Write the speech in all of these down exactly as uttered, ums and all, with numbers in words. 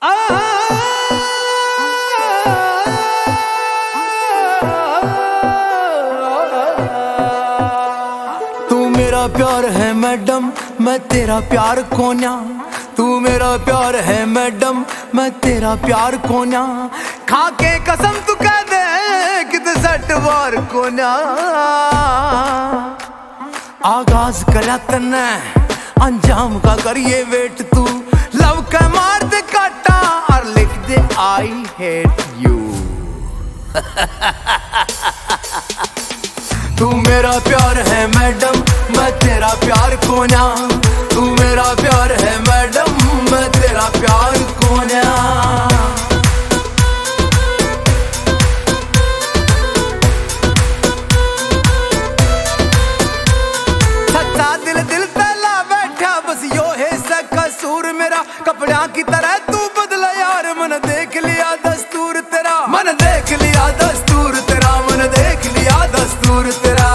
तू मेरा प्यार है मैडम, मैं तेरा प्यार कोन्या। तू मेरा प्यार है मैडम, मैं तेरा प्यार कोन्या। खा के कसम तू कह दे किते सट वार कोन्या। आगाज करा तन्ने अंजाम का करिए वेट। तू लव का मार दे काटा और लिख दे आई हेट यू। तू मेरा प्यार है मैडम, मैं तेरा प्यार कोन्या। तू मेरा प्यार है मैडम, मैं तेरा प्यार कोन्या। सच्चा दिल दिल तला बैठा बस यो है कसूर मेरा। कपड़ा की तरह तू बदला यार, मन देख लिया दस्तूर तेरा। मन देख लिया दस्तूर तेरा, मन देख लिया दस्तूर तेरा।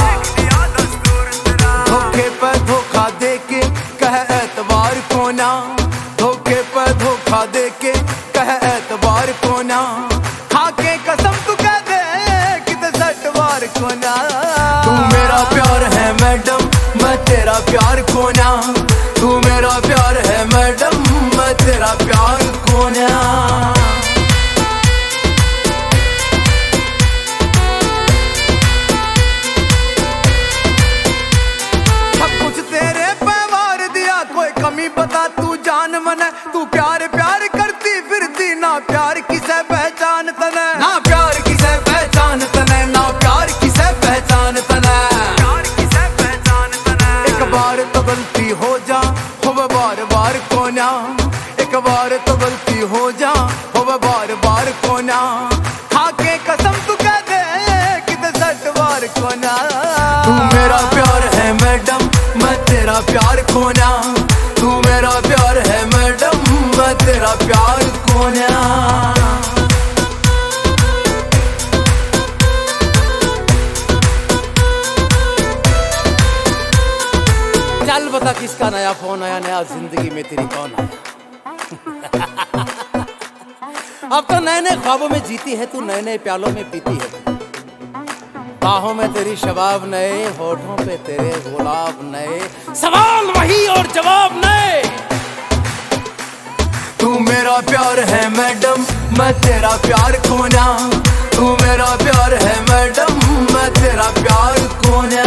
धोखे पे धोखा दे के कह एतबार कोना। धोखे पे धोखा दे के कह एतबार कोना। खा के कसम तू कह दे किते सटवार कोना। तू मेरा प्यार है मैडम, मैं तेरा प्यार कोना। तू मेरा प्यार है मैडम, मैं तेरा प्यार कोन्या। सब कुछ तेरे पे वार दिया, कोई कमी बता तू जान मन। तू प्यार प्यार करती फिरती, ना प्यार किसे पहचान तने। ना प्यार किसे पहचान तने, ना प्यार किसे पहचान तने। एक बार तो गलती हो जा हो बार बार कोना। एक बार तो गलती हो जा हो बार बार कोना। खा के कसम तू कह दे किते सट बार कोना। तू मेरा प्यार है मैडम, मैं तेरा प्यार कोना। तू मेरा प्यार है मैडम, मैं तेरा प्यार कोना। चल बता किसका नया फोन आया, नया जिंदगी में तेरी कौन आया। अब तो नए नए ख्वाबों में जीती है तू, नए नए प्यालों में पीती है। बाहों में तेरी शबाब नए, होठों पे तेरे गुलाब नए। सवाल वही और जवाब नए। तू मेरा प्यार है मैडम, मैं तेरा प्यार कोना। तू मेरा प्यार है मैडम, मैं तेरा प्यार कोना।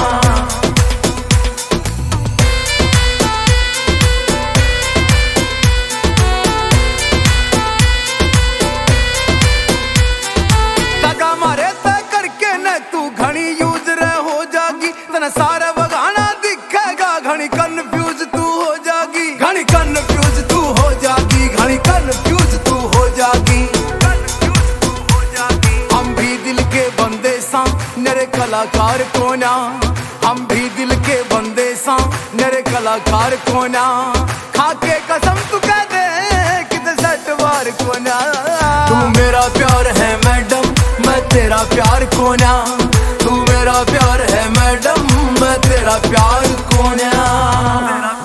सारा बगाना दिखेगा, घनी कन्फ्यूज तू हो जागी। घनी कन्फ्यूज तू हो जागी, घनी कन्फ्यूज तू हो जागी। हम भी दिल के बंदे सा मेरे कलाकार कोना। हम भी दिल के बंदे सा मेरे कलाकार कोना। खा के कसम तू कह दे किते सटवार कोना। तू मेरा प्यार है मैडम, मैं तेरा प्यार कोना। तू मेरा प्यार है मैडम, मैं तेरा प्यार कोन्या।